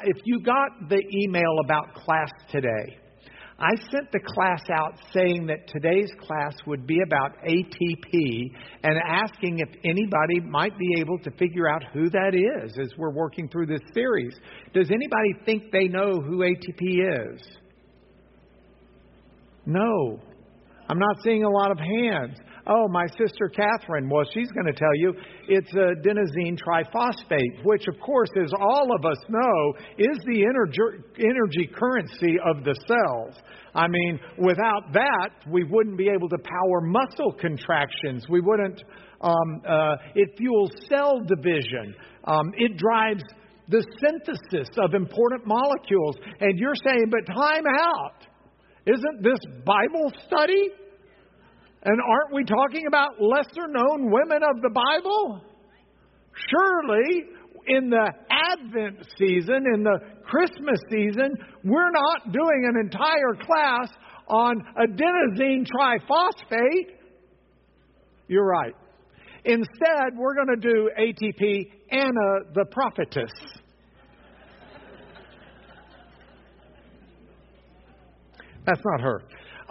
if you got the email about class today, I sent the class out saying that today's class would be about ATP and asking if anybody might be able to figure out who that is as we're working through this series. Does anybody think they know who ATP is? No. I'm not seeing a lot of hands. Oh, my sister Catherine, well, she's going to tell you it's adenosine triphosphate, which, of course, as all of us know, is the energy currency of the cells. I mean, without that, we wouldn't be able to power muscle contractions. We wouldn't. It fuels cell division. It drives the synthesis of important molecules. And you're saying, but time out. Isn't this Bible study? And aren't we talking about lesser known women of the Bible? Surely, in the Advent season, in the Christmas season, we're not doing an entire class on adenosine triphosphate. You're right. Instead, we're going to do ATP, Anna the prophetess. That's not her.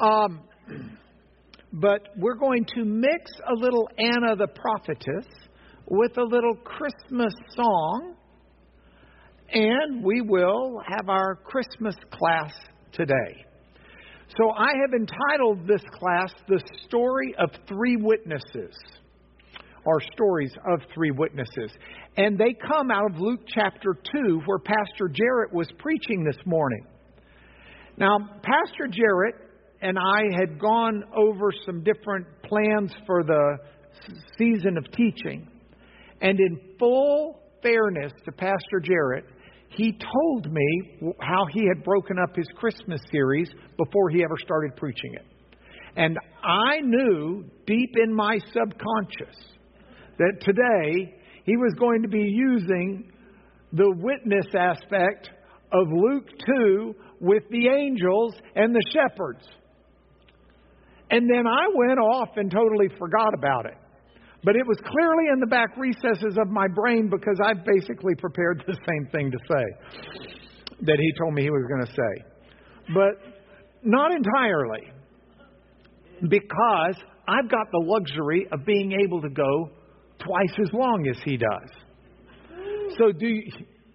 But we're going to mix a little Anna the prophetess with a little Christmas song. And we will have our Christmas class today. So I have entitled this class, The Story of Three Witnesses. Or Stories of Three Witnesses. And they come out of Luke chapter 2, where Pastor Jarrett was preaching this morning. Now, Pastor Jarrett and I had gone over some different plans for the season of teaching. And in full fairness to Pastor Jarrett, he told me how he had broken up his Christmas series before he ever started preaching it. And I knew deep in my subconscious that today he was going to be using the witness aspect of Luke 2 with the angels and the shepherds. And then I went off and totally forgot about it. But it was clearly in the back recesses of my brain because I basically prepared the same thing to say that he told me he was going to say. But not entirely. Because I've got the luxury of being able to go twice as long as he does. So do you...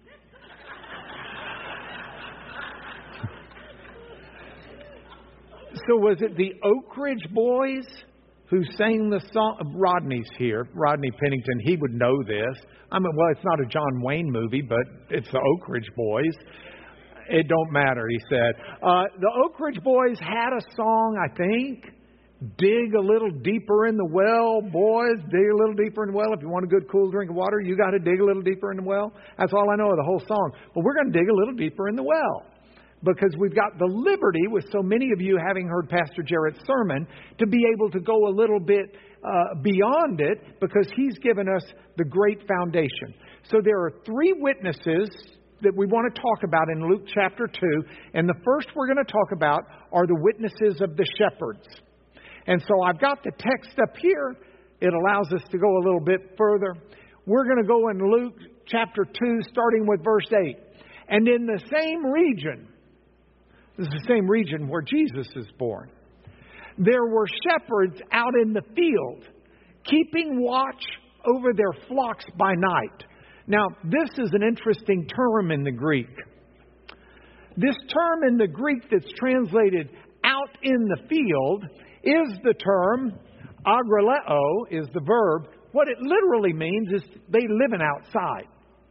So was it the Oak Ridge Boys who sang the song? Rodney's here. Rodney Pennington, he would know this. I mean, well, it's not a John Wayne movie, but it's the Oak Ridge Boys. It don't matter, he said. The Oak Ridge Boys had a song, I think, dig a little deeper in the well, boys, dig a little deeper in the well. If you want a good, cool drink of water, you got to dig a little deeper in the well. That's all I know of the whole song. But we're going to dig a little deeper in the well. Because we've got the liberty, with so many of you having heard Pastor Jarrett's sermon, to be able to go a little bit beyond it, because he's given us the great foundation. So there are three witnesses that we want to talk about in Luke chapter 2. And the first we're going to talk about are the witnesses of the shepherds. And so I've got the text up here. It allows us to go a little bit further. We're going to go in Luke chapter 2, starting with verse 8. And in the same region... This is the same region where Jesus is born. There were shepherds out in the field, keeping watch over their flocks by night. Now, this is an interesting term in the Greek. This term in the Greek that's translated out in the field is the term agroleo, is the verb. What it literally means is they living outside.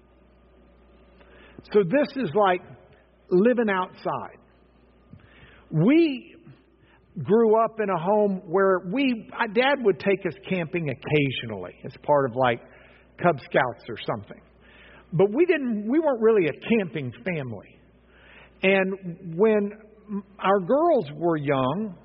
So this is like living outside. We grew up in a home where Dad would take us camping occasionally as part of like Cub Scouts or something. But we weren't really a camping family. And when our girls were young,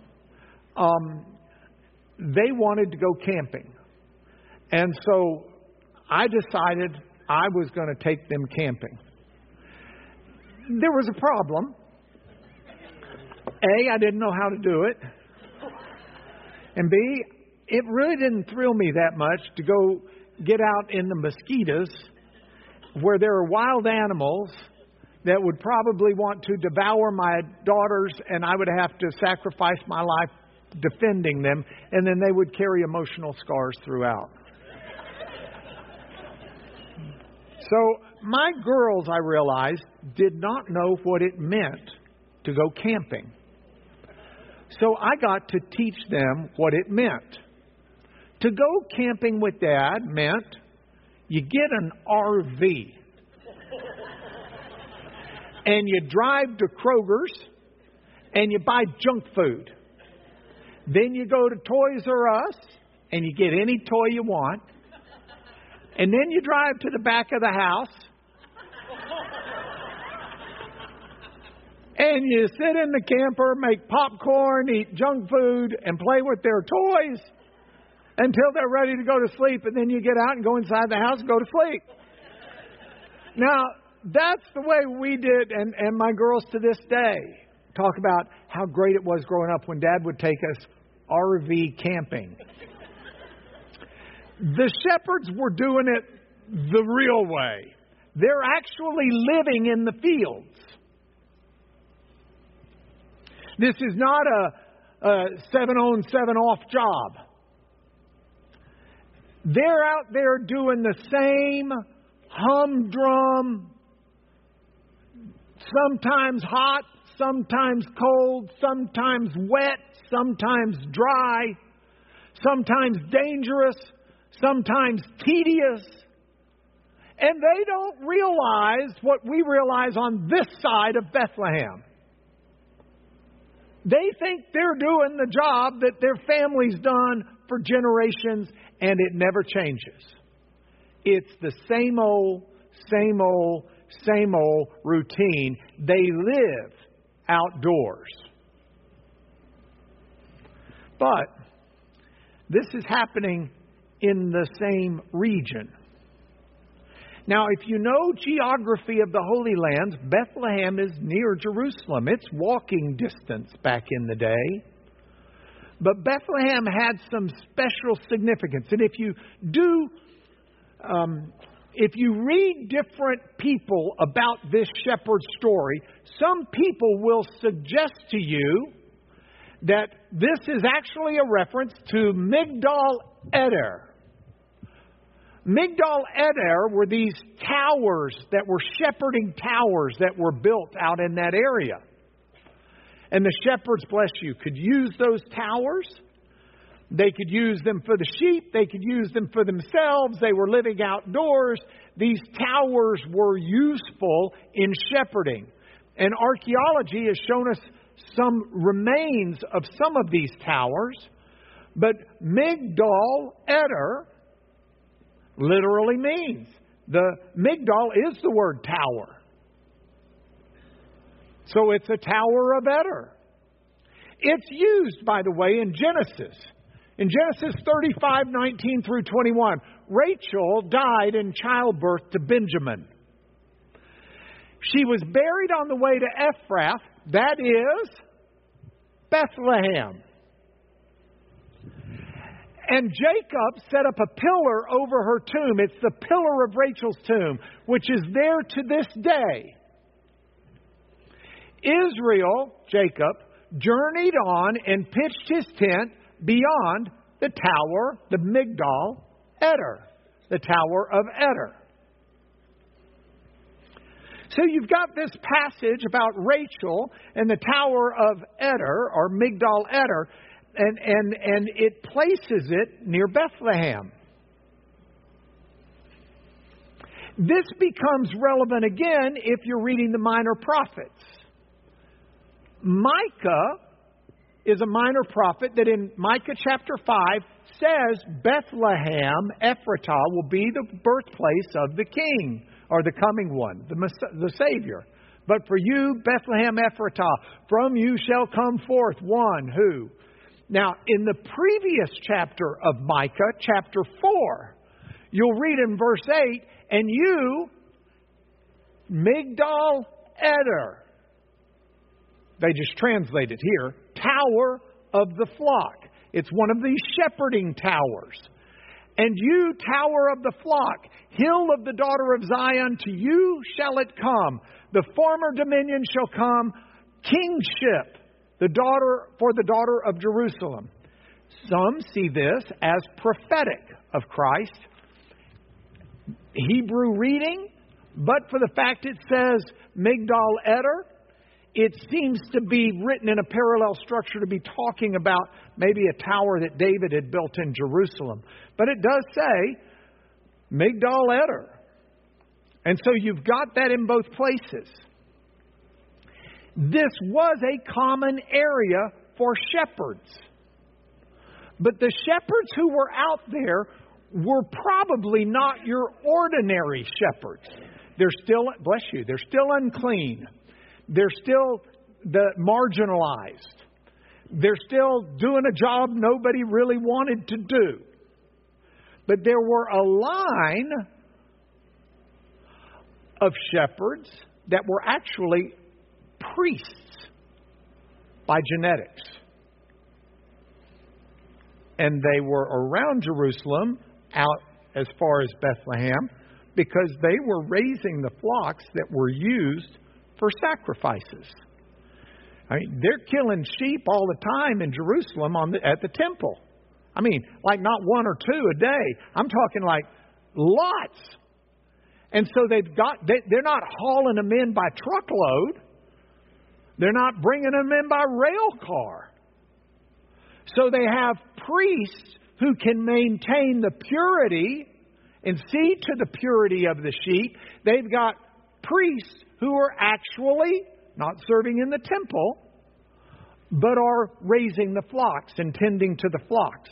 they wanted to go camping. And so I decided I was going to take them camping. There was a problem. A, I didn't know how to do it. And B, it really didn't thrill me that much to go get out in the mosquitoes where there are wild animals that would probably want to devour my daughters, and I would have to sacrifice my life defending them, and then they would carry emotional scars throughout. So my girls, I realized, did not know what it meant to go camping. So I got to teach them what it meant. To go camping with Dad meant you get an RV. And you drive to Kroger's and you buy junk food. Then you go to Toys R Us and you get any toy you want. And then you drive to the back of the house and you sit in the camper, make popcorn, eat junk food, and play with their toys until they're ready to go to sleep. And then you get out and go inside the house and go to sleep. Now, that's the way we did, and my girls to this day talk about how great it was growing up when Dad would take us RV camping. The shepherds were doing it the real way. They're actually living in the fields. This is not a 7-on, 7-off job. They're out there doing the same humdrum, sometimes hot, sometimes cold, sometimes wet, sometimes dry, sometimes dangerous, sometimes tedious. And they don't realize what we realize on this side of Bethlehem. They think they're doing the job that their family's done for generations, and it never changes. It's the same old routine. They live outdoors. But this is happening in the same region. Now, if you know geography of the Holy Lands, Bethlehem is near Jerusalem. It's walking distance back in the day. But Bethlehem had some special significance. And if you read different people about this shepherd story, some people will suggest to you that this is actually a reference to Migdal Eder. Migdal Eder were these towers that were shepherding towers that were built out in that area. And the shepherds, bless you, could use those towers. They could use them for the sheep. They could use them for themselves. They were living outdoors. These towers were useful in shepherding. And archaeology has shown us some remains of some of these towers. But Migdal Eder literally means, the Migdal is the word tower. So it's a tower of Eder. It's used, by the way, in Genesis. In Genesis 35:19 through 21, Rachel died in childbirth to Benjamin. She was buried on the way to Ephrath, that is Bethlehem. And Jacob set up a pillar over her tomb. It's the pillar of Rachel's tomb, which is there to this day. Israel, Jacob, journeyed on and pitched his tent beyond the tower, the Migdal Eder, the Tower of Eder. So you've got this passage about Rachel and the Tower of Eder, or Migdal Eder, and it places it near Bethlehem. This becomes relevant again if you're reading the minor prophets. Micah is a minor prophet that in Micah chapter 5 says Bethlehem, Ephratah, will be the birthplace of the king, or the coming one, the Savior. But for you, Bethlehem Ephratah, from you shall come forth one who. Now, in the previous chapter of Micah, chapter 4, you'll read in verse 8, and you, Migdal Eder. They just translate it here, Tower of the Flock. It's one of these shepherding towers. And you, tower of the flock, hill of the daughter of Zion, to you shall it come. The former dominion shall come, kingship, for the daughter of Jerusalem. Some see this as prophetic of Christ. Hebrew reading, but for the fact it says Migdal Eder, it seems to be written in a parallel structure to be talking about maybe a tower that David had built in Jerusalem. But it does say Migdal Eder. And so you've got that in both places. This was a common area for shepherds. But the shepherds who were out there were probably not your ordinary shepherds. They're still, bless you, they're still unclean. They're still marginalized. They're still doing a job nobody really wanted to do. But there were a line of shepherds that were actually priests by genetics. And they were around Jerusalem, out as far as Bethlehem, because they were raising the flocks that were used for sacrifices. I mean, they're killing sheep all the time in Jerusalem at the temple. I mean, like not one or two a day. I'm talking like lots. And so they're not hauling them in by truckload. They're not bringing them in by rail car. So they have priests who can maintain the purity and see to the purity of the sheep. They've got priests who are actually not serving in the temple, but are raising the flocks and tending to the flocks.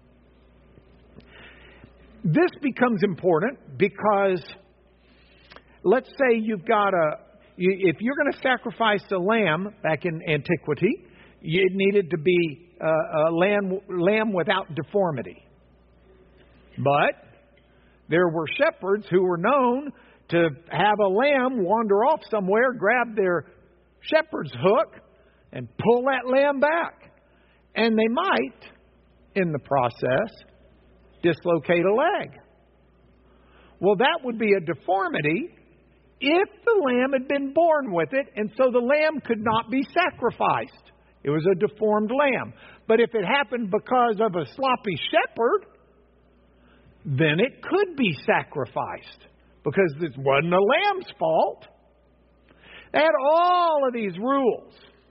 This becomes important because let's say you've got if you're going to sacrifice a lamb back in antiquity, it needed to be a lamb without deformity. But there were shepherds who were known to have a lamb wander off somewhere, grab their shepherd's hook, and pull that lamb back. And they might, in the process, dislocate a leg. Well, that would be a deformity if the lamb had been born with it, and so the lamb could not be sacrificed. It was a deformed lamb. But if it happened because of a sloppy shepherd, then it could be sacrificed because it wasn't a lamb's fault. They had all of these rules.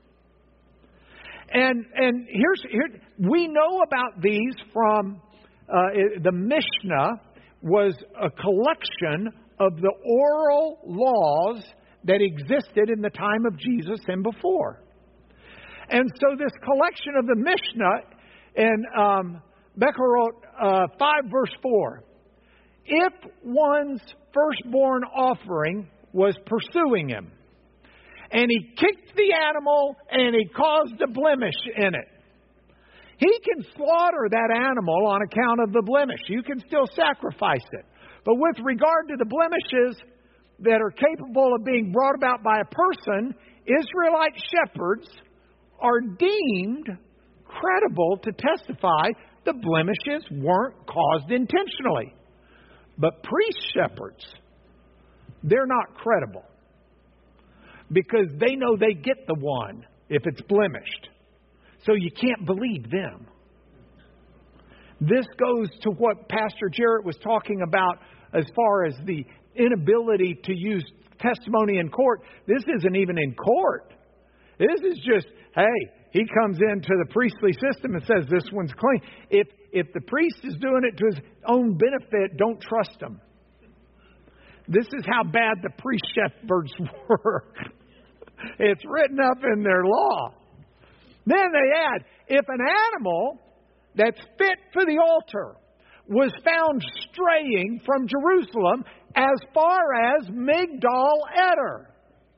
And here we know about these from the Mishnah was a collection of the oral laws that existed in the time of Jesus and before. And so this collection of the Mishnah in Becherot 5 verse 4. If one's firstborn offering was pursuing him, and he kicked the animal and he caused a blemish in it, he can slaughter that animal on account of the blemish. You can still sacrifice it. But with regard to the blemishes that are capable of being brought about by a person, Israelite shepherds are deemed credible to testify the blemishes weren't caused intentionally. But priest shepherds, they're not credible because they know they get the one if it's blemished. So you can't believe them. This goes to what Pastor Jarrett was talking about as far as the inability to use testimony in court. This isn't even in court. This is just, hey, he comes into the priestly system and says this one's clean. If the priest is doing it to his own benefit, don't trust him. This is how bad the priest shepherds were. It's written up in their law. Then they add, if an animal that's fit for the altar was found straying from Jerusalem as far as Migdal Eder,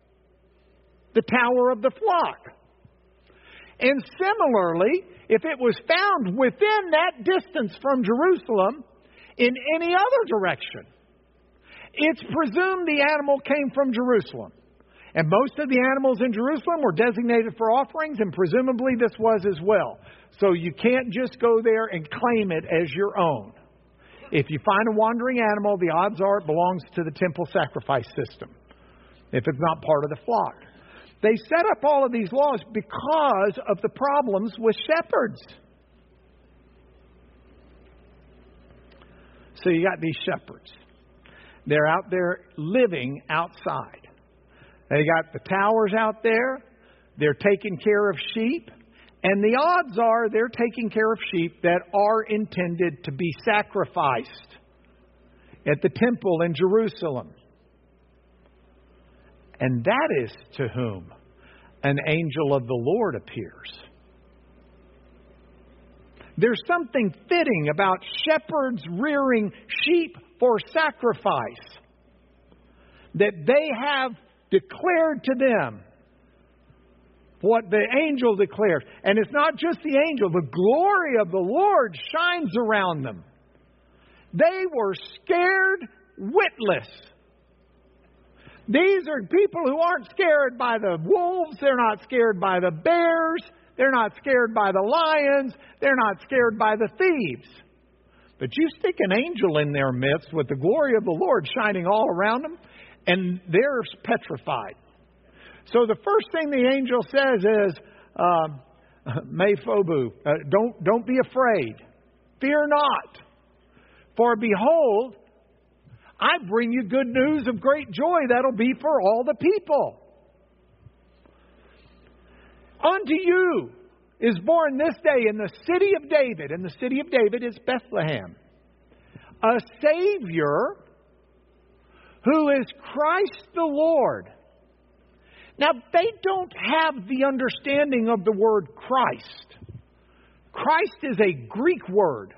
the tower of the flock. And similarly, if it was found within that distance from Jerusalem in any other direction, it's presumed the animal came from Jerusalem. And most of the animals in Jerusalem were designated for offerings, and presumably this was as well. So you can't just go there and claim it as your own. If you find a wandering animal, the odds are it belongs to the temple sacrifice system, if it's not part of the flock. They set up all of these laws because of the problems with shepherds. So you got these shepherds. They're out there living outside. They got the towers out there. They're taking care of sheep. And the odds are they're taking care of sheep that are intended to be sacrificed at the temple in Jerusalem. And that is to whom an angel of the Lord appears. There's something fitting about shepherds rearing sheep for sacrifice, that they have declared to them what the angel declares. And it's not just the angel. The glory of the Lord shines around them. They were scared witless. These are people who aren't scared by the wolves. They're not scared by the bears. They're not scared by the lions. They're not scared by the thieves. But you stick an angel in their midst with the glory of the Lord shining all around them, and they're petrified. So the first thing the angel says is, Me phobu, don't be afraid. Fear not. For behold, I bring you good news of great joy that'll be for all the people. Unto you is born this day in the city of David, and the city of David is Bethlehem, a Savior who is Christ the Lord. Now, they don't have the understanding of the word Christ. Christ is a Greek word.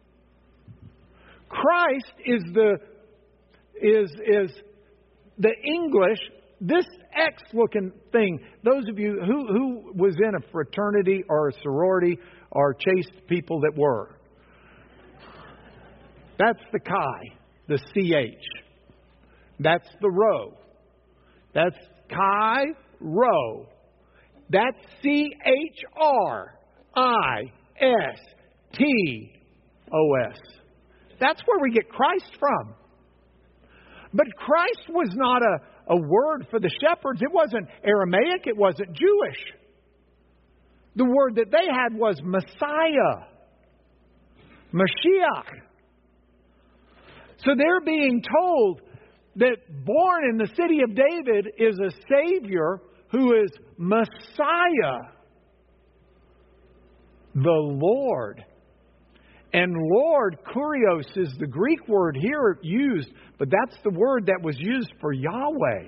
Christ is the English, this X-looking thing. Those of you who was in a fraternity or a sorority or chased people that were. That's the chi, the CH. That's the rho. That's chi, rho. That's CHRISTOS. That's where we get Christ from. But Christ was not a word for the shepherds. It wasn't Aramaic. It wasn't Jewish. The word that they had was Messiah. Mashiach. So they're being told that born in the city of David is a Savior who is Messiah, the Lord. And Lord, kurios, is the Greek word here used, but that's the word that was used for Yahweh.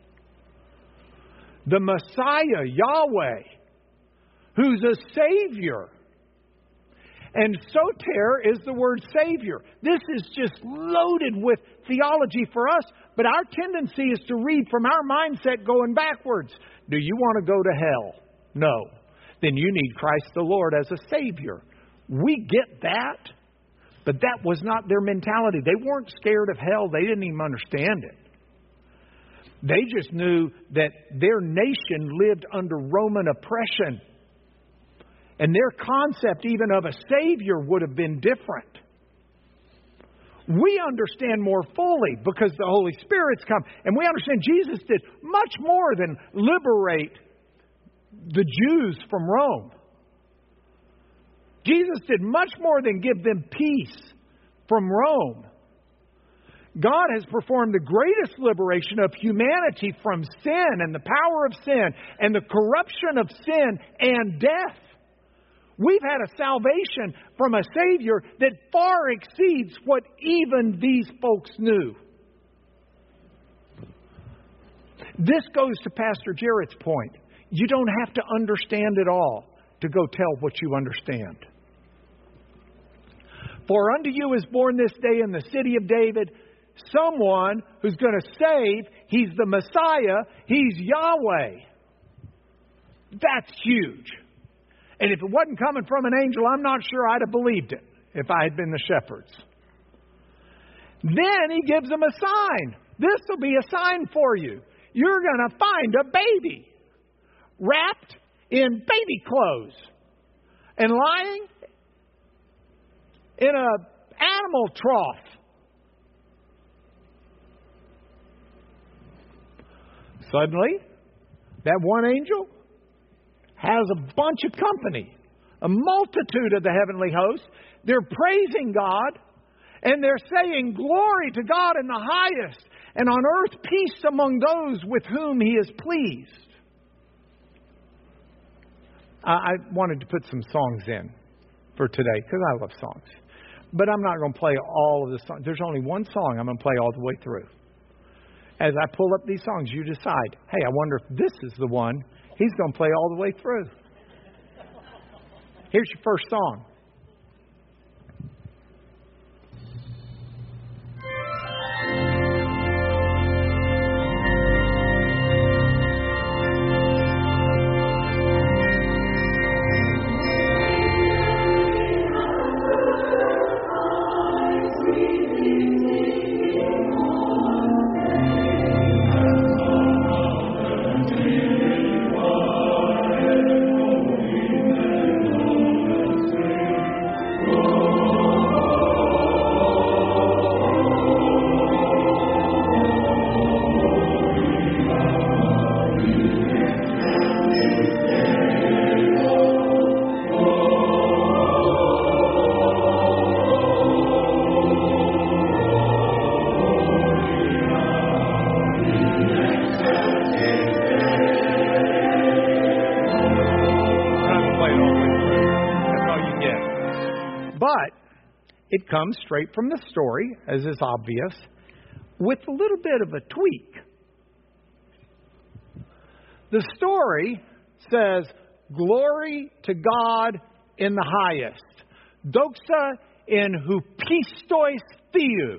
The Messiah, Yahweh, who's a Savior. And soter is the word Savior. This is just loaded with theology for us, but our tendency is to read from our mindset going backwards. Do you want to go to hell? No. Then you need Christ the Lord as a Savior. We get that, but that was not their mentality. They weren't scared of hell. They didn't even understand it. They just knew that their nation lived under Roman oppression. And their concept even of a Savior would have been different. We understand more fully because the Holy Spirit's come. And we understand Jesus did much more than liberate the Jews from Rome. Jesus did much more than give them peace from Rome. God has performed the greatest liberation of humanity from sin and the power of sin and the corruption of sin and death. We've had a salvation from a Savior that far exceeds what even these folks knew. This goes to Pastor Jarrett's point. You don't have to understand it all to go tell what you understand. For unto you is born this day in the city of David someone who's going to save. He's the Messiah. He's Yahweh. That's huge. And if it wasn't coming from an angel, I'm not sure I'd have believed it if I had been the shepherds. Then he gives them a sign. This will be a sign for you. You're going to find a baby wrapped in baby clothes and lying in an animal trough. Suddenly, that one angel has a bunch of company, a multitude of the heavenly hosts. They're praising God, and they're saying, "Glory to God in the highest, and on earth peace among those with whom He is pleased." I wanted to put some songs in for today, because I love songs. But I'm not going to play all of the songs. There's only one song I'm going to play all the way through. As I pull up these songs, you decide, hey, I wonder if this is the one He's going to play all the way through. Here's your first song. It comes straight from the story, as is obvious, with a little bit of a tweak. The story says, "Glory to God in the highest. Doxa in hupistois theou."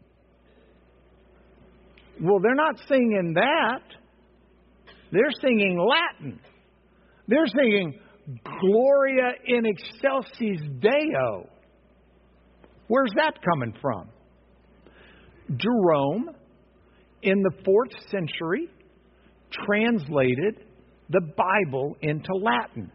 Well, they're not singing that. They're singing Latin. They're singing Gloria in excelsis Deo. Where's that coming from? Jerome, in the 4th century, translated the Bible into Latin.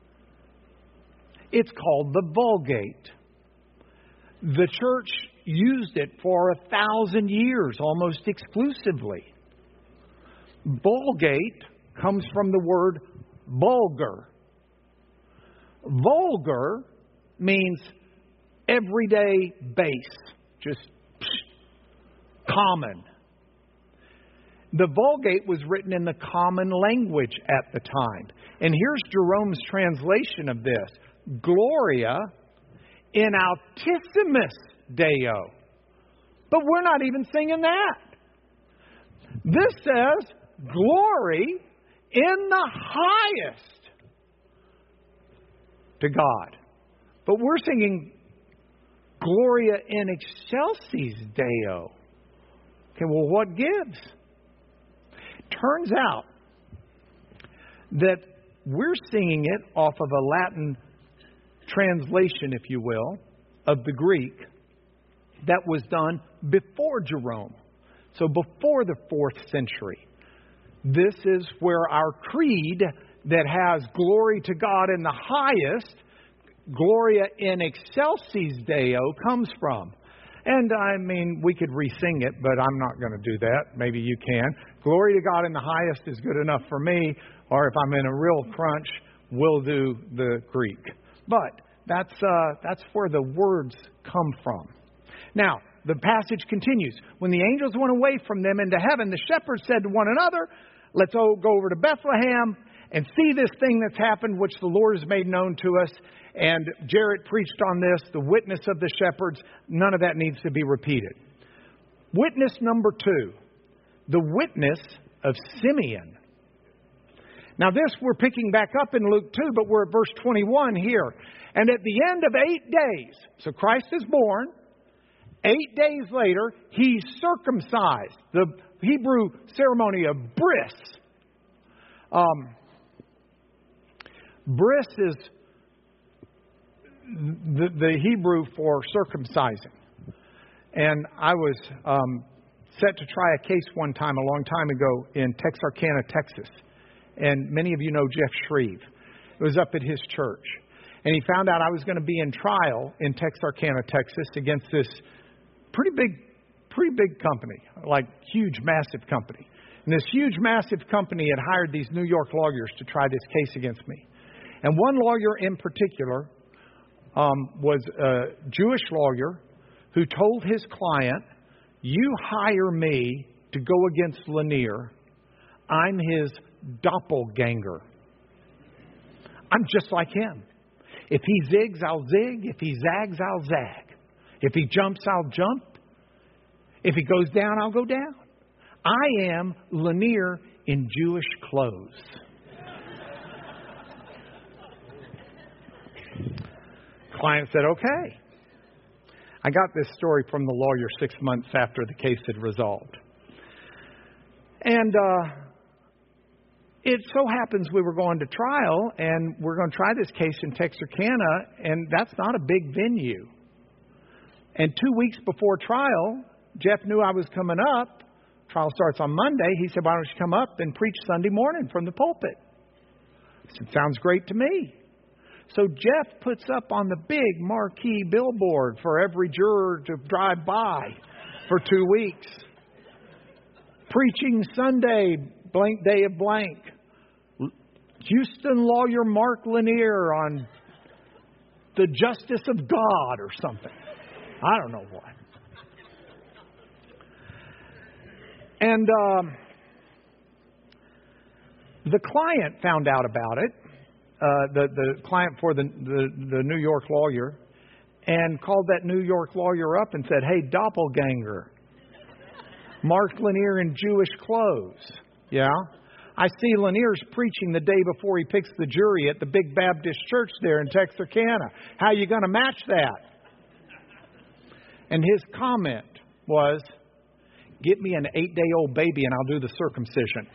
It's called the Vulgate. The church used it for 1,000 years, almost exclusively. Vulgate comes from the word vulgar. Vulgar means everyday base, just common. The Vulgate was written in the common language at the time. And here's Jerome's translation of this. Gloria in altissimus Deo. But we're not even singing that. This says glory in the highest to God. But we're singing Gloria in excelsis Deo. Okay, well, what gives? Turns out that we're singing it off of a Latin translation, if you will, of the Greek that was done before Jerome. So before the 4th century. This is where our creed that has glory to God in the highest, Gloria in excelsis Deo, comes from. And I mean, we could re-sing it, but I'm not going to do that. Maybe you can. Glory to God in the highest is good enough for me. Or if I'm in a real crunch, we'll do the Greek. But that's where the words come from. Now, the passage continues. When the angels went away from them into heaven, the shepherds said to one another, "Let's all go over to Bethlehem and see this thing that's happened, which the Lord has made known to us." And Jarrett preached on this, the witness of the shepherds. None of that needs to be repeated. Witness number 2, the witness of Simeon. Now this we're picking back up in Luke 2, but we're at verse 21 here. And at the end of 8 days, so Christ is born, 8 days later, he's circumcised. The Hebrew ceremony of bris. Bris is the Hebrew for circumcising. And I was set to try a case one time, a long time ago, in Texarkana, Texas. And many of you know Jeff Shreve. It was up at his church. And he found out I was going to be in trial in Texarkana, Texas, against this pretty big company, like huge, massive company. And this huge, massive company had hired these New York lawyers to try this case against me. And one lawyer in particular was a Jewish lawyer who told his client, "You hire me to go against Lanier. I'm his doppelganger. I'm just like him. If he zigs, I'll zig. If he zags, I'll zag. If he jumps, I'll jump. If he goes down, I'll go down. I am Lanier in Jewish clothes." Client said, "Okay." I got this story from the lawyer 6 months after the case had resolved. And it so happens we were going to trial, and we're going to try this case in Texarkana, and that's not a big venue. And 2 weeks before trial, Jeff knew I was coming up. Trial starts on Monday. He said, "Why don't you come up and preach Sunday morning from the pulpit?" I said, "Sounds great to me." So Jeff puts up on the big marquee billboard for every juror to drive by for 2 weeks. Preaching Sunday, blank day of blank. Houston lawyer Mark Lanier on the justice of God or something. I don't know what. And the client found out about it. The client for the New York lawyer, and called that New York lawyer up and said, "Hey, doppelganger, Mark Lanier in Jewish clothes. Yeah? I see Lanier's preaching the day before he picks the jury at the big Baptist church there in Texarkana. How you going to match that?" And his comment was, "Get me an 8-day-old baby and I'll do the circumcision."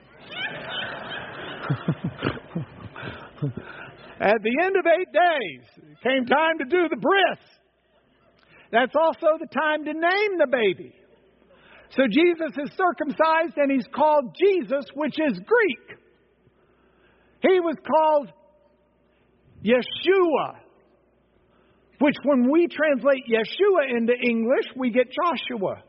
At the end of 8 days, it came time to do the bris. That's also the time to name the baby. So Jesus is circumcised and he's called Jesus, which is Greek. He was called Yeshua, which when we translate Yeshua into English, we get Joshua.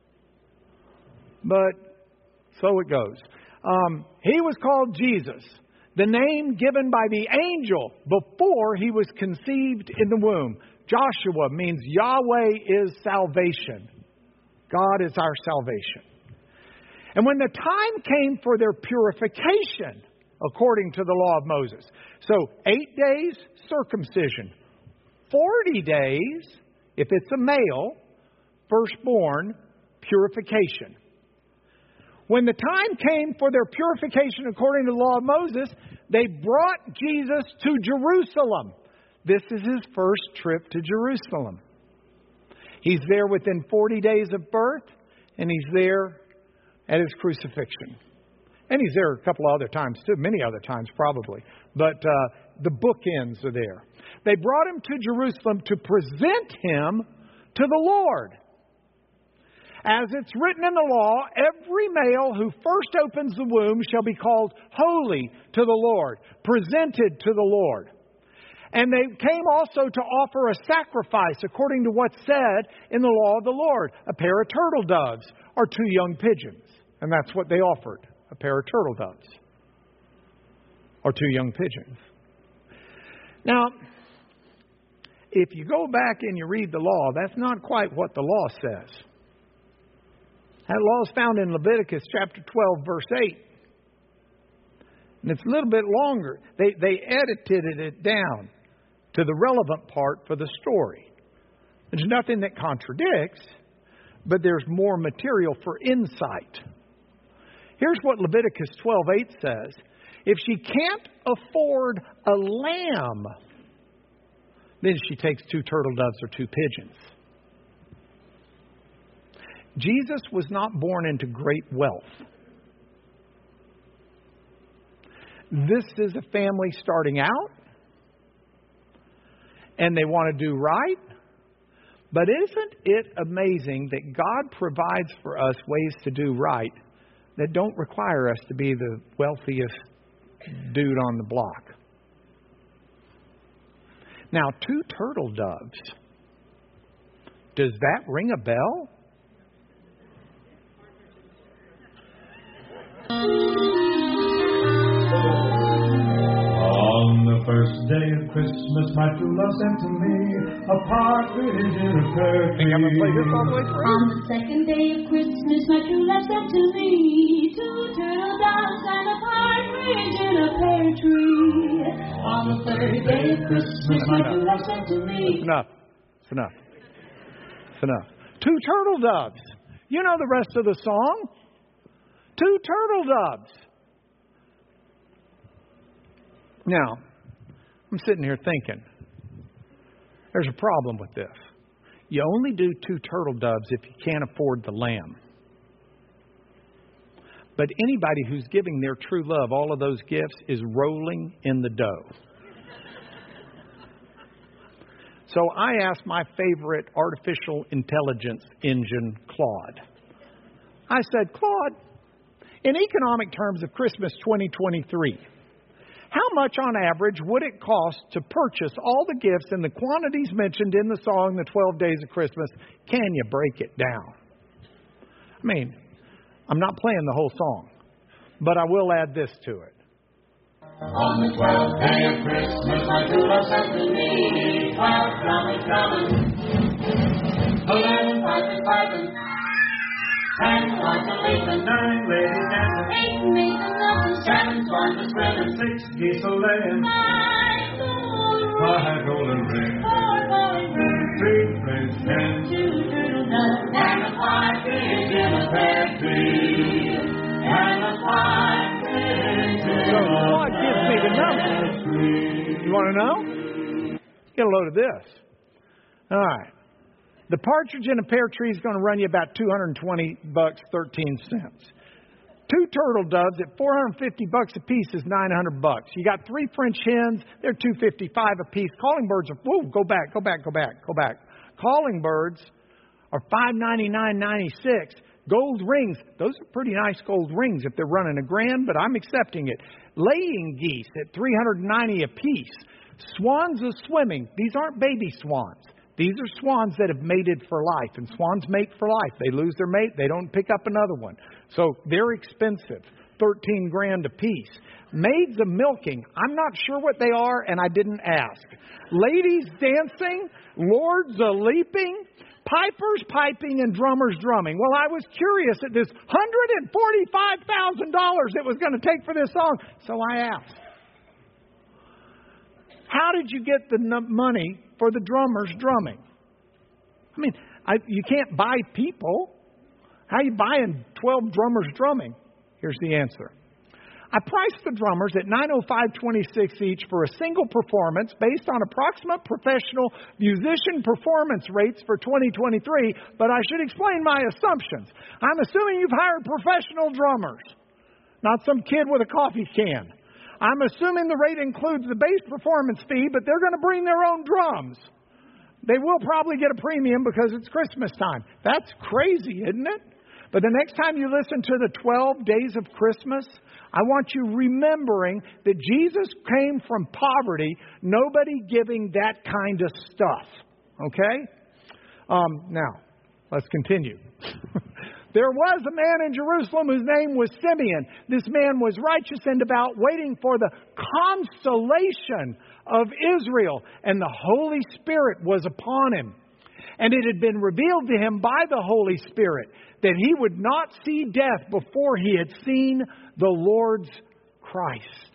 But so it goes. He was called Jesus, the name given by the angel before he was conceived in the womb. Joshua means Yahweh is salvation. God is our salvation. And when the time came for their purification, according to the law of Moses, so 8 days circumcision, 40 days, if it's a male, firstborn, purification. When the time came for their purification according to the law of Moses, they brought Jesus to Jerusalem. This is his first trip to Jerusalem. He's there within 40 days of birth, and he's there at his crucifixion. And he's there a couple of other times too, many other times probably. But the bookends are there. They brought him to Jerusalem to present him to the Lord. As it's written in the law, every male who first opens the womb shall be called holy to the Lord, presented to the Lord. And they came also to offer a sacrifice according to what's said in the law of the Lord, a pair of turtle doves or 2 young pigeons. And that's what they offered, a pair of turtle doves or 2 young pigeons. Now, if you go back and you read the law, that's not quite what the law says. That law is found in Leviticus chapter 12, verse 8. And it's a little bit longer. They edited it down to the relevant part for the story. There's nothing that contradicts, but there's more material for insight. Here's what Leviticus 12:8 says. If she can't afford a lamb, then she takes 2 turtle doves or 2 pigeons. Jesus was not born into great wealth. This is a family starting out, and they want to do right. But isn't it amazing that God provides for us ways to do right that don't require us to be the wealthiest dude on the block? Now, 2 turtle doves. Does that ring a bell? On the first day of Christmas, my true love sent to me a partridge in a pear tree. I'm going to play this all the way through. On the second day of Christmas, my true love sent to me 2 turtle doves and a partridge in a pear tree. On the third day of Christmas, my true love sent to me. It's enough. It's enough. It's enough. 2 turtle doves. You know the rest of the song. 2 turtle doves. Now, I'm sitting here thinking, there's a problem with this. You only do 2 turtle doves if you can't afford the lamb. But anybody who's giving their true love all of those gifts is rolling in the dough. So I asked my favorite artificial intelligence engine, Claude. I said, Claude, in economic terms of Christmas 2023, how much on average would it cost to purchase all the gifts in the quantities mentioned in the song, The 12 Days of Christmas? Can you break it down? I mean, I'm not playing the whole song, but I will add this to it. On the 12th day of Christmas, my true love sent to me 12 drummers drumming, 11 pipers piping, 10 swans a leaping, 9 ladies dancing, 8 maidens dancing, 7 swans a swimming, 6 geese a laying, 5 golden 5 golden rings, 4 golden rings, 3 French hens, 2 turtle doves, and a partridge in a pear tree, and a partridge in So a Claude gives me the numbers. You want to know? Get a load of this. All right. The partridge in a pear tree is going to run you about $220.13. 2 turtle doves at $450 a piece is $900. You got 3 French hens, they're $255 a piece. Calling birds are go back. Calling birds are $599.96. Gold rings, those are pretty nice gold rings if they're running $1,000, but I'm accepting it. Laying geese at $390 a piece. Swans are swimming. These aren't baby swans. These are swans that have mated for life, and swans mate for life. They lose their mate, they don't pick up another one. So they're expensive, $13,000 a piece. Maids of milking, I'm not sure what they are, and I didn't ask. Ladies dancing, lords a leaping, pipers piping, and drummers drumming. Well, I was curious at this $145,000 it was going to take for this song, so I asked. How did you get the money for the drummers drumming? I mean, you can't buy people. How are you buying 12 drummers drumming? Here's the answer. I priced the drummers at $905.26 each for a single performance based on approximate professional musician performance rates for 2023, but I should explain my assumptions. I'm assuming you've hired professional drummers, not some kid with a coffee can. I'm assuming the rate includes the bass performance fee, but they're going to bring their own drums. They will probably get a premium because it's Christmas time. That's crazy, isn't it? But the next time you listen to the 12 Days of Christmas, I want you remembering that Jesus came from poverty, nobody giving that kind of stuff. Okay? Now, let's continue. There was a man in Jerusalem whose name was Simeon. This man was righteous and devout, waiting for the consolation of Israel, and the Holy Spirit was upon him. And it had been revealed to him by the Holy Spirit that he would not see death before he had seen the Lord's Christ.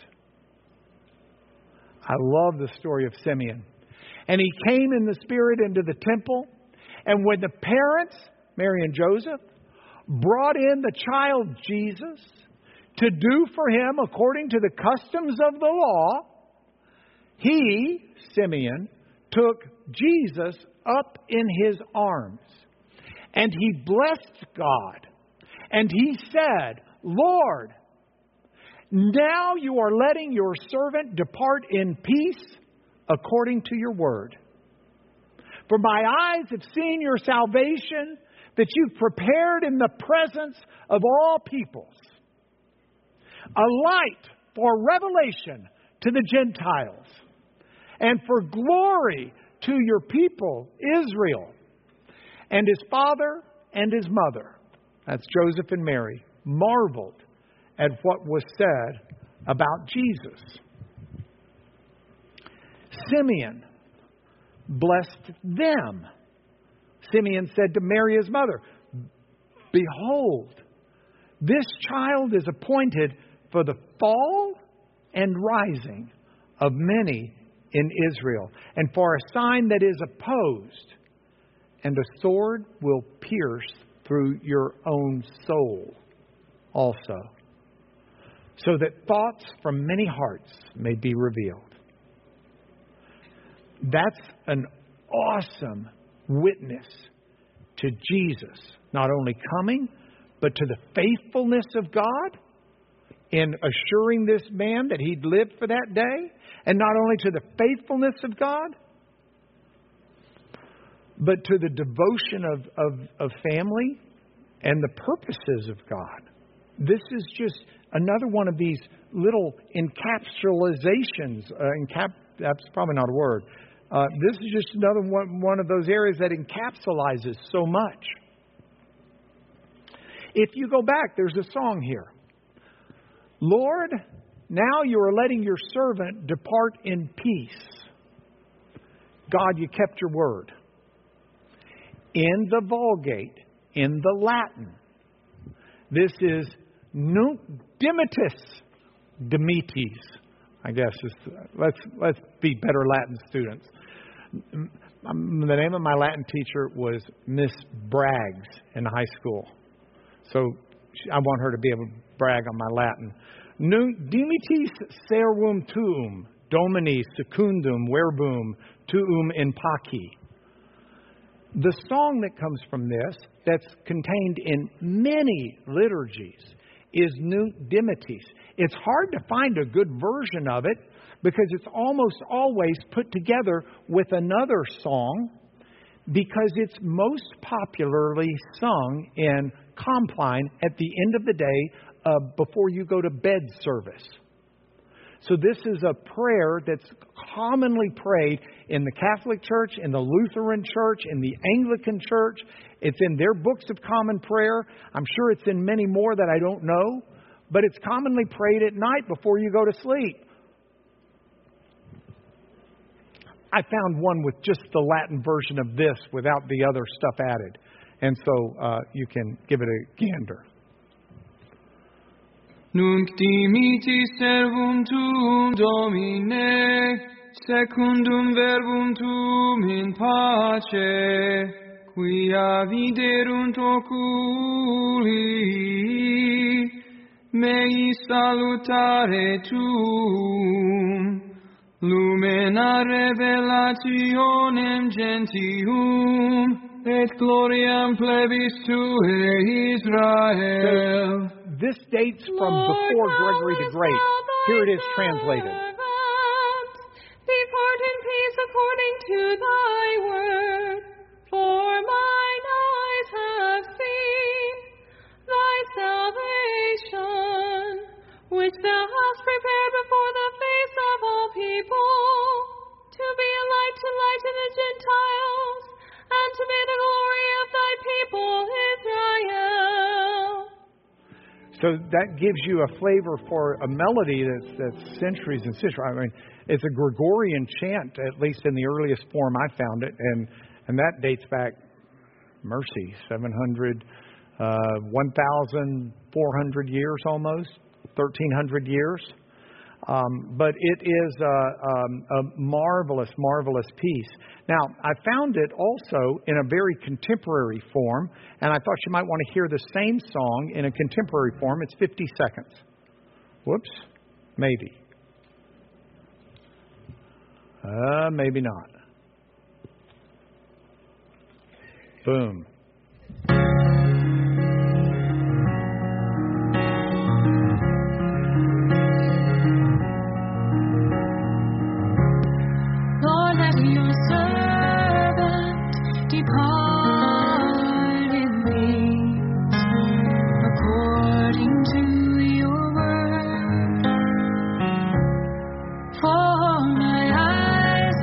I love the story of Simeon. And he came in the Spirit into the temple. And when the parents, Mary and Joseph, brought in the child Jesus to do for him according to the customs of the law, he, Simeon, took Jesus up in his arms. And he blessed God. And he said, Lord, now you are letting your servant depart in peace according to your word. For my eyes have seen your salvation that you've prepared in the presence of all peoples, a light for revelation to the Gentiles, and for glory to your people, Israel. And his father and his mother, that's Joseph and Mary, marveled at what was said about Jesus. Simeon blessed them. Simeon said to Mary, his mother, behold, this child is appointed for the fall and rising of many in Israel, and for a sign that is opposed, and a sword will pierce through your own soul also, so that thoughts from many hearts may be revealed. That's an awesome witness to Jesus, not only coming, but to the faithfulness of God in assuring this man that he'd lived for that day, and not only to the faithfulness of God, but to the devotion of family and the purposes of God. This is just another one of these little encapsulations. That's probably not a word. This is just another one of those areas that encapsulates so much. If you go back, there's a song here. Lord, now you are letting your servant depart in peace. God, you kept your word. In the Vulgate, in the Latin, this is Nunc Dimittis. I guess let's be better Latin students. The name of my Latin teacher was Miss Braggs in high school. So I want her to be able to brag on my Latin. Nunc dimittis servum tuum, Domini secundum verbum tuum in pace. The song that comes from this, that's contained in many liturgies, is Nunc Dimittis. It's hard to find a good version of it because it's almost always put together with another song, because it's most popularly sung in Compline at the end of the day before you go to bed service. So this is a prayer that's commonly prayed in the Catholic Church, in the Lutheran Church, in the Anglican Church. It's in their books of common prayer. I'm sure it's in many more that I don't know. But it's commonly prayed at night before you go to sleep. I found one with just the Latin version of this without the other stuff added. And so you can give it a gander. Nunc dimittis servum tuum, Domine, secundum verbum tuum in pace, quia viderunt oculi, mei salutare tuum, lumina revelationem gentium, et gloriam plebis tuae Israel. This dates from before Gregory the Great. Here it is translated. Depart in peace according to thy word, for mine eyes have seen thy salvation, which thou hast prepared before the face of all people, to be a light to lighten the Gentiles, and to be the glory of thy people Israel. So that gives you a flavor for a melody that's centuries and centuries. I mean, it's a Gregorian chant, at least in the earliest form I found it, and that dates back, 700, 1,400 years almost, 1,300 years. But it is a marvelous, marvelous piece. Now, I found it also in a very contemporary form, and I thought you might want to hear the same song in a contemporary form. It's 50 seconds. Whoops. Maybe. Maybe not. Boom. For my eyes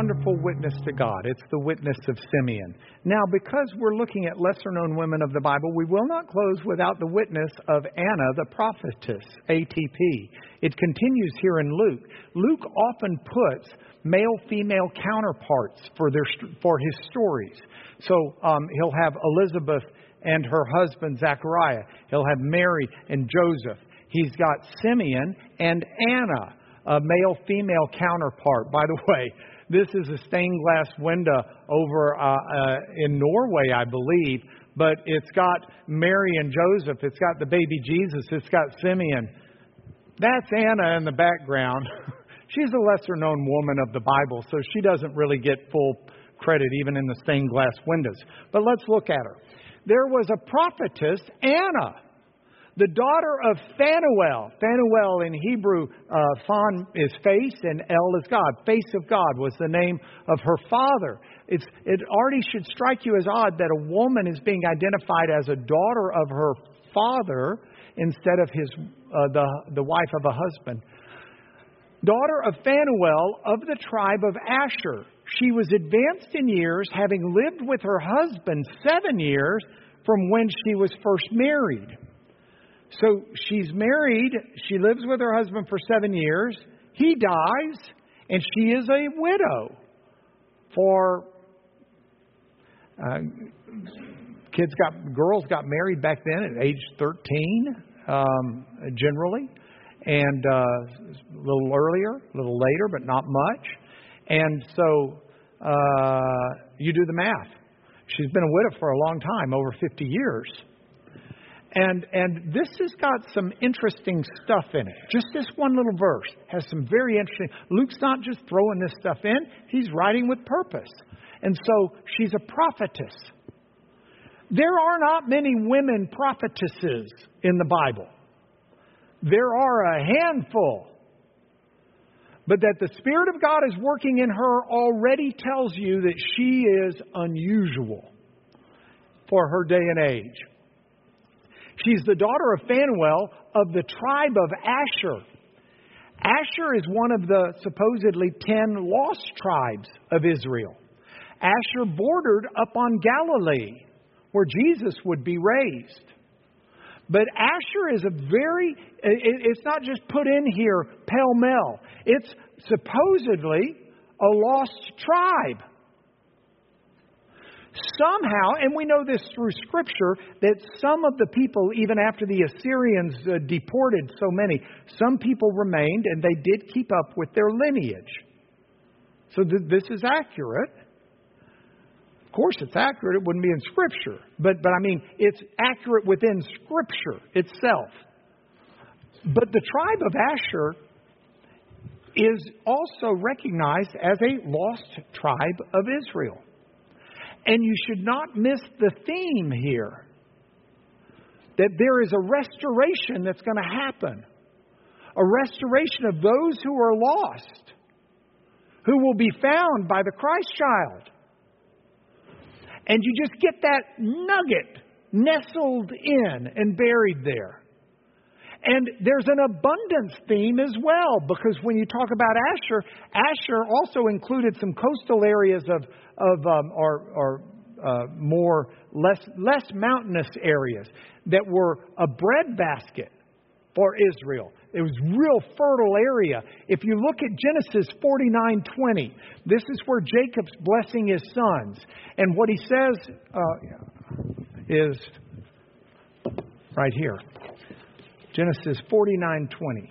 wonderful witness to God. It's the witness of Simeon. Now, because we're looking at lesser-known women of the Bible, we will not close without the witness of Anna the prophetess, ATP. It continues here in Luke. Luke often puts male-female counterparts for his stories. So he'll have Elizabeth and her husband Zachariah. He'll have Mary and Joseph. He's got Simeon and Anna, a male-female counterpart. By the way, this is a stained glass window over in Norway, I believe. But it's got Mary and Joseph. It's got the baby Jesus. It's got Simeon. That's Anna in the background. She's a lesser-known woman of the Bible, so she doesn't really get full credit even in the stained glass windows. But let's look at her. There was a prophetess, Anna, the daughter of Phanuel. Phanuel in Hebrew, Phan is face and El is God. Face of God was the name of her father. It already should strike you as odd that a woman is being identified as a daughter of her father instead of the wife of a husband. Daughter of Phanuel of the tribe of Asher. She was advanced in years, having lived with her husband 7 years from when she was first married. So she's married, she lives with her husband for 7 years, he dies, and she is a widow for girls got married back then at age 13, generally, and a little earlier, a little later, but not much. And so you do the math. She's been a widow for a long time, over 50 years. And this has got some interesting stuff in it. Just this one little verse has some very interesting... Luke's not just throwing this stuff in. He's writing with purpose. And so she's a prophetess. There are not many women prophetesses in the Bible. There are a handful. But that the Spirit of God is working in her already tells you that she is unusual for her day and age. She's the daughter of Phanuel of the tribe of Asher. Asher is one of the supposedly 10 lost tribes of Israel. Asher bordered up on Galilee, where Jesus would be raised. But Asher is it's not just put in here pell-mell. It's supposedly a lost tribe. Somehow, and we know this through Scripture, that some of the people, even after the Assyrians deported so many, some people remained and they did keep up with their lineage. So this is accurate. Of course, it's accurate. It wouldn't be in Scripture. But I mean, it's accurate within Scripture itself. But the tribe of Asher is also recognized as a lost tribe of Israel. And you should not miss the theme here. That there is a restoration that's going to happen. A restoration of those who are lost. Who will be found by the Christ child. And you just get that nugget nestled in and buried there. And there's an abundance theme as well. Because when you talk about Asher, Asher also included some coastal areas less mountainous areas that were a breadbasket for Israel. It was real fertile area. If you look at Genesis 49:20, this is where Jacob's blessing his sons. And what he says is right here. Genesis 49:20.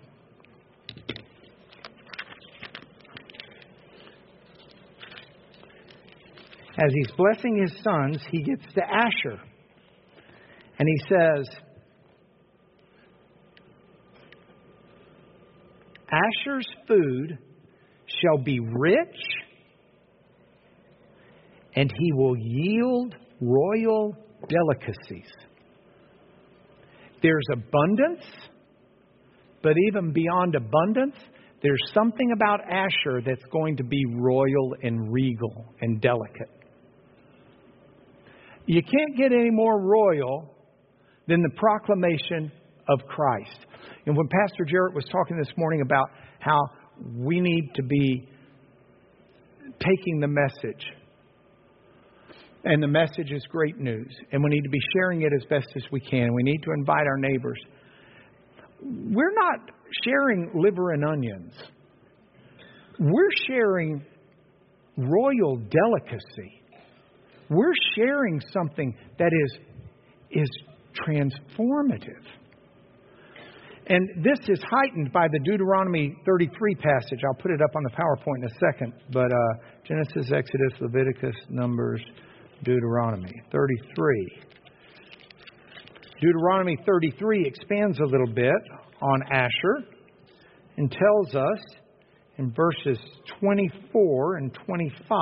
As he's blessing his sons, he gets to Asher. And he says, Asher's food shall be rich, and he will yield royal delicacies. There's abundance, but even beyond abundance, there's something about Asher that's going to be royal and regal and delicate. You can't get any more royal than the proclamation of Christ. And when Pastor Jarrett was talking this morning about how we need to taking the message. And the message is great news. And we need to be sharing it as best as we can. We need to invite our neighbors. We're not sharing liver and onions. We're sharing royal delicacy. We're sharing something that is transformative. And this is heightened by the Deuteronomy 33 passage. I'll put it up on the PowerPoint in a second. But Genesis, Exodus, Leviticus, Numbers, Deuteronomy 33. Deuteronomy 33 expands a little bit on Asher and tells us in verses 24 and 25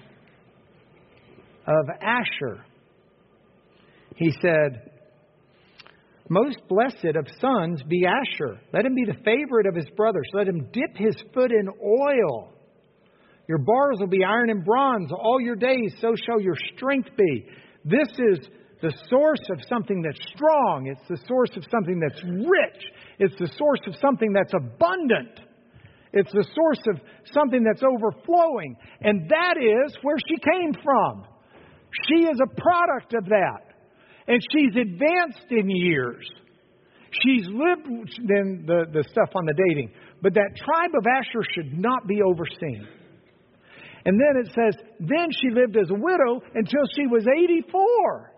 of Asher. He said, most blessed of sons be Asher. Let him be the favorite of his brothers. Let him dip his foot in oil. Your bars will be iron and bronze all your days, so shall your strength be. This is the source of something that's strong. It's the source of something that's rich. It's the source of something that's abundant. It's the source of something that's overflowing. And that is where she came from. She is a product of that. And she's advanced in years. She's lived then the stuff on the dating. But that tribe of Asher should not be overseen. And then it says, then she lived as a widow until she was 84.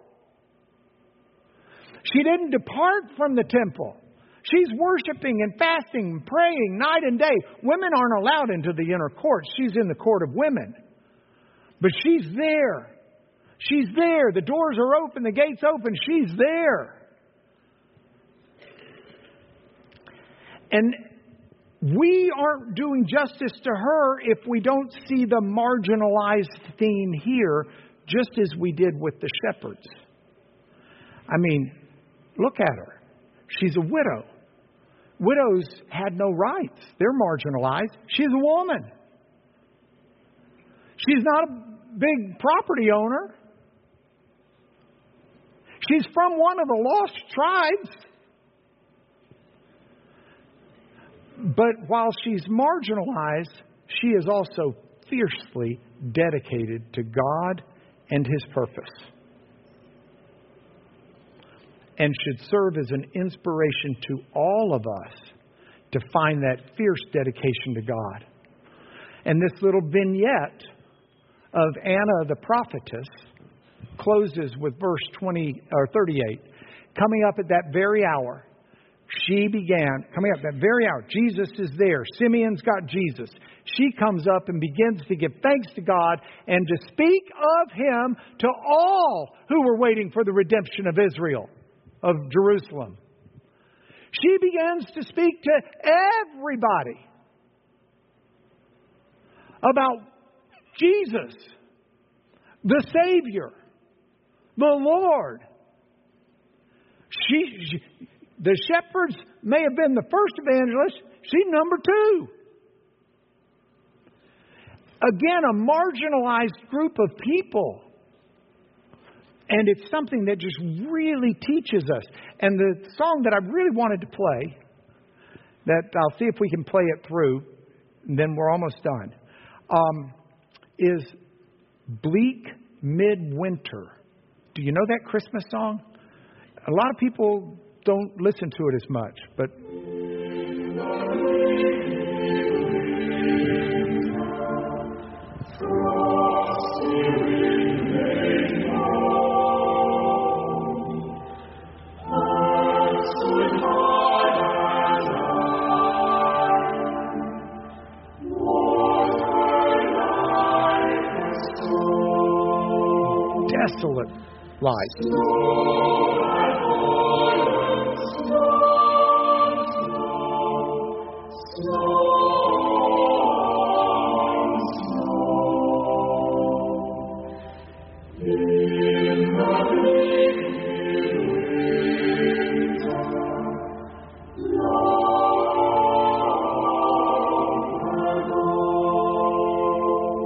She didn't depart from the temple. She's worshiping and fasting and praying night and day. Women aren't allowed into the inner court. She's in the court of women. But she's there. She's there. The doors are open. The gates open. She's there. And we aren't doing justice to her if we don't see the marginalized theme here, just as we did with the shepherds. I mean, look at her. She's a widow. Widows had no rights. They're marginalized. She's a woman. She's not a big property owner. She's from one of the lost tribes. But while she's marginalized, she is also fiercely dedicated to God and His purpose. And should serve as an inspiration to all of us to find that fierce dedication to God. And this little vignette of Anna the prophetess closes with verse 38. Coming up at that very hour, coming up that very hour, Jesus is there. Simeon's got Jesus. She comes up and begins to give thanks to God and to speak of Him to all who were waiting for the redemption of Israel, of Jerusalem. She begins to speak to everybody about Jesus, the Savior, the Lord. The shepherds may have been the first evangelist. She's number 2. Again, a marginalized group of people. And it's something that just really teaches us. And the song that I really wanted to play, that I'll see if we can play it through, and then we're almost done, is Bleak Midwinter. Do you know that Christmas song? A lot of people don't listen to it as much, but desolate life.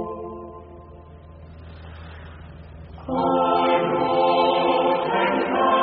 I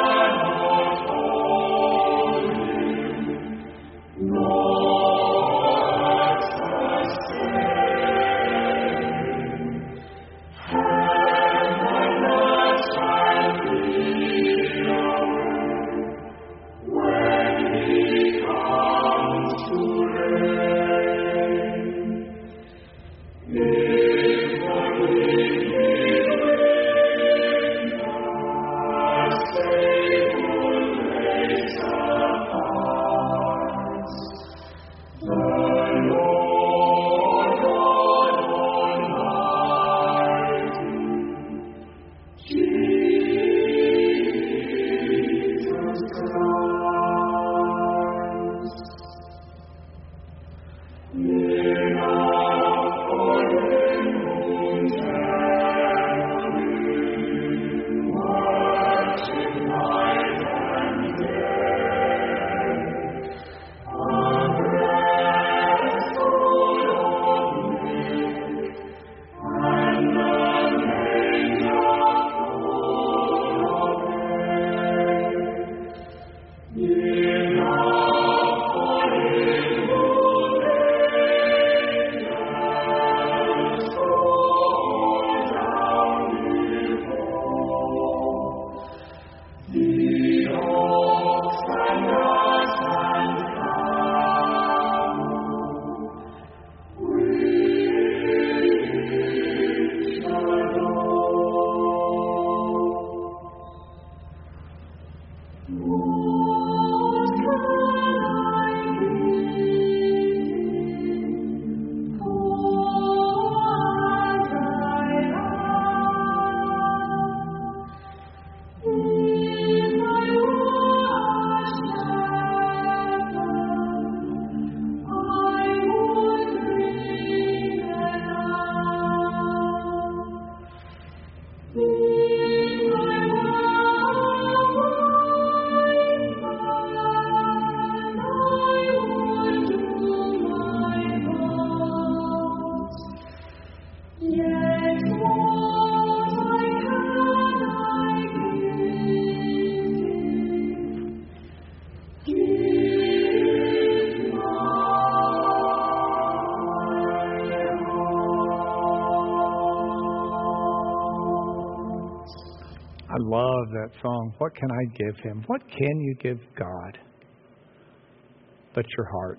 love that song. What can I give Him? What can you give God but your heart?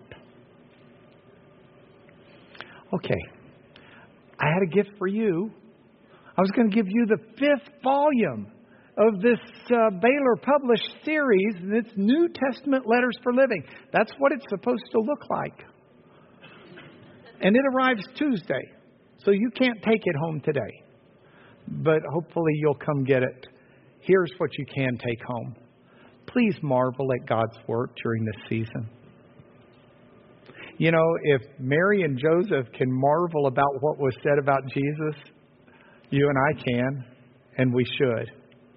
Okay. I had a gift for you. I was going to give you the 5th volume of this Baylor published series, and it's New Testament Letters for Living. That's what it's supposed to look like. And it arrives Tuesday, so you can't take it home today. But hopefully you'll come get it. Here's what you can take home. Please marvel at God's work during this season. You know, if Mary and Joseph can marvel about what was said about Jesus, you and I can, and we should.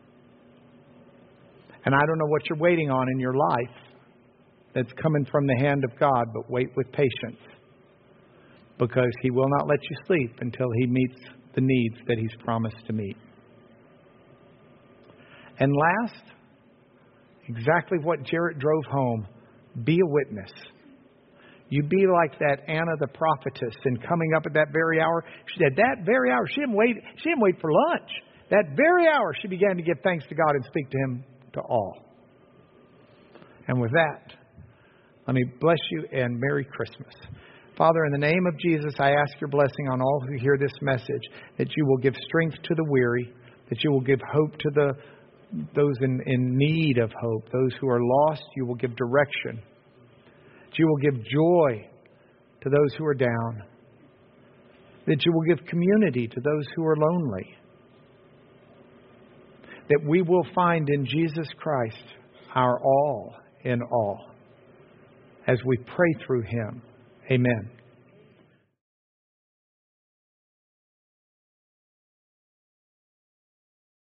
And I don't know what you're waiting on in your life that's coming from the hand of God, but wait with patience, because He will not let you sleep until He meets the needs that He's promised to meet. And last, exactly what Jarrett drove home, be a witness. You be like that Anna the prophetess, and coming up at that very hour, she said that very hour, she didn't wait for lunch. That very hour she began to give thanks to God and speak to Him to all. And with that, let me bless you and Merry Christmas. Father, in the name of Jesus, I ask your blessing on all who hear this message, that you will give strength to the weary, that you will give hope to those in need of hope, those who are lost, you will give direction. That you will give joy to those who are down. That you will give community to those who are lonely. That we will find in Jesus Christ our all in all as we pray through Him. Amen.